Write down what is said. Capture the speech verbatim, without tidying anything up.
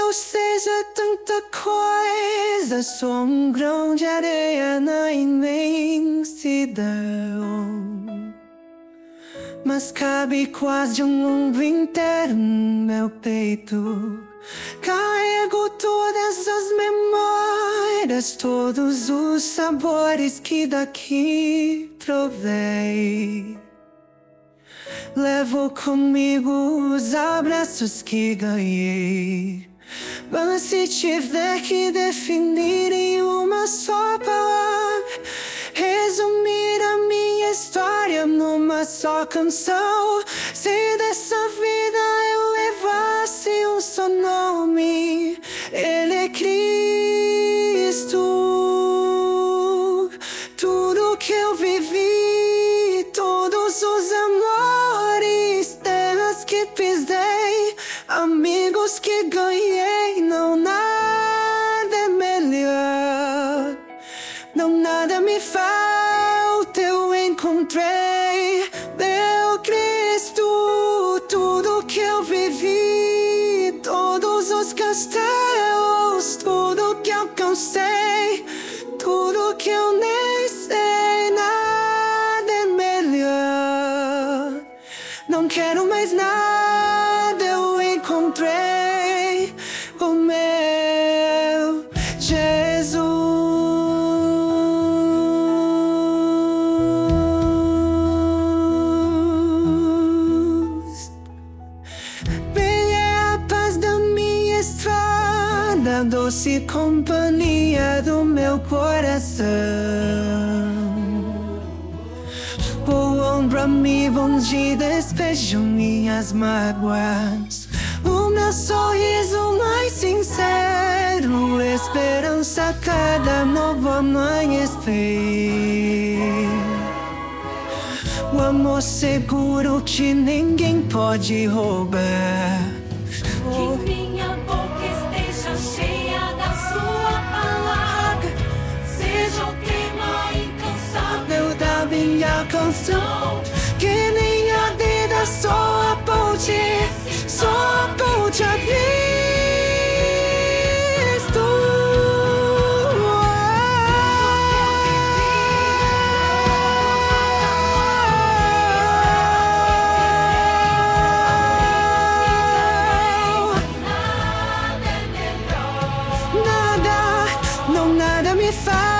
eu seja tanta coisa, sou um grão de areia na imensidão, mas cabe quase um mundo inteiro no meu peito. Carrego todas as memórias, todos os sabores que daqui provei. Levo comigo os abraços que ganhei. Mas se tiver que definir em uma só palavra, resumir a minha história numa só canção, se dessa vida eu levasse um só nome, Ele é Cristo. Tudo que eu vivi, todos os amores, terras que pisei, amigos que ganhei, não nada é melhor, não nada me falta, eu encontrei meu Cristo. Tudo que eu vivi, todos os castelos, tudo que alcancei, tudo que eu nem sei, nada é melhor, não quero mais nada, eu encontrei o meu Jesus. Bem é a paz da minha estrada, doce companhia do meu coração. O ombro amigos de despejo minhas mágoas, o meu sorriso mais sincero, esperança a cada novo amanhecer. O amor seguro que ninguém pode roubar. Que minha boca esteja cheia da sua palavra, seja o tema incansável Da minha canção, que minha vida só aponte, só aponte a Cristo. Nada, não nada me faz